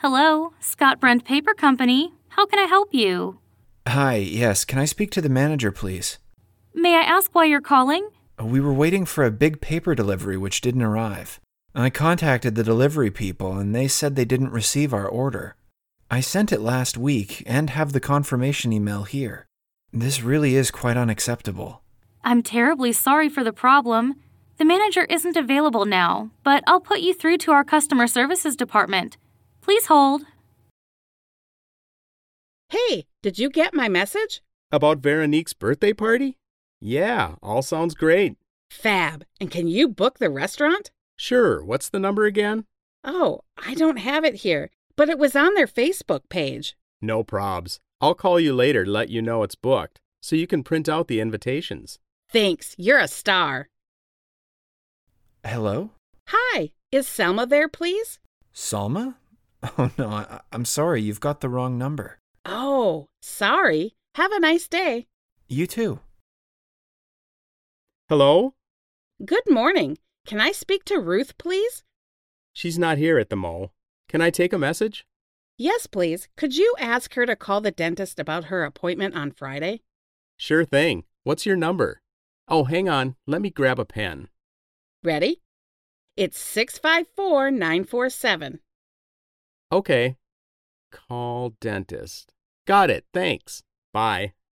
Hello, Scott Brent Paper Company. How can I help you? Hi, yes, can I speak to the manager, please? May I ask why you're calling? We were waiting for a big paper delivery which didn't arrive. I contacted the delivery people and they said they didn't receive our order. I sent it last week and have the confirmation email here. This really is quite unacceptable. I'm terribly sorry for the problem. The manager isn't available now, but I'll put you through to our customer services department. Please hold. Hey, did you get my message? About Veronique's birthday party? Yeah, all sounds great. Fab. And can you book the restaurant? Sure, what's the number again? Oh, I don't have it here, but it was on their Facebook page. No probs. I'll call you later to let you know it's booked, so you can print out the invitations. Thanks, you're a star. Hello? Hi, is Selma there, please? Salma? Oh no, I'm sorry, you've got the wrong number. Oh, sorry. Have a nice day. You too. Hello? Good morning. Can I speak to Ruth, please? She's not here at the mall. Can I take a message? Yes, please. Could you ask her to call the dentist about her appointment on Friday? Sure thing. What's your number? Oh, hang on. Let me grab a pen. Ready? It's 654-947. Okay. Call dentist. Got it. Thanks. Bye.